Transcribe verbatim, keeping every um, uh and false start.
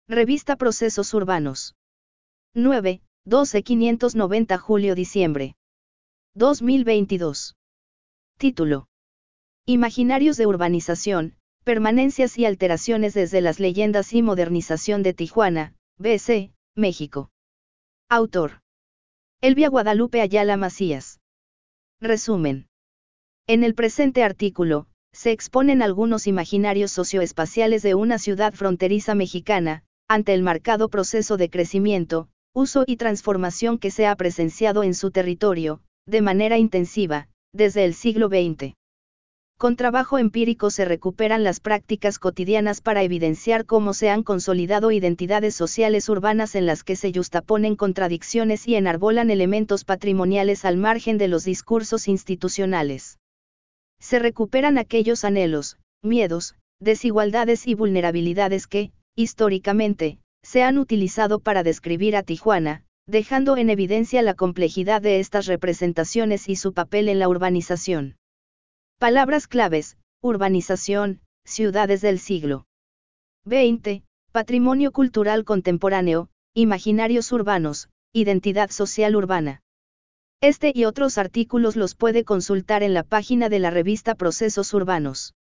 Revista Procesos Urbanos. nueve, doce quinientos noventa Julio-Diciembre. dos mil veintidós. Título. Imaginarios de urbanización, permanencias y alteraciones desde las leyendas y modernización de Tijuana, B C, México. Autor. Elvia Guadalupe Ayala Macías. Resumen. En el presente artículo, se exponen algunos imaginarios socioespaciales de una ciudad fronteriza mexicana, ante el marcado proceso de crecimiento, uso y transformación que se ha presenciado en su territorio, de manera intensiva, desde el siglo veinte. Con trabajo empírico se recuperan las prácticas cotidianas para evidenciar cómo se han consolidado identidades sociales urbanas en las que se yuxtaponen contradicciones y enarbolan elementos patrimoniales al margen de los discursos institucionales. Se recuperan aquellos anhelos, miedos, desigualdades y vulnerabilidades que, históricamente, se han utilizado para describir a Tijuana, dejando en evidencia la complejidad de estas representaciones y su papel en la urbanización. Palabras claves: urbanización, ciudades del siglo veinte, patrimonio cultural contemporáneo, imaginarios urbanos, identidad social urbana. Este y otros artículos los puede consultar en la página de la revista Procesos Urbanos.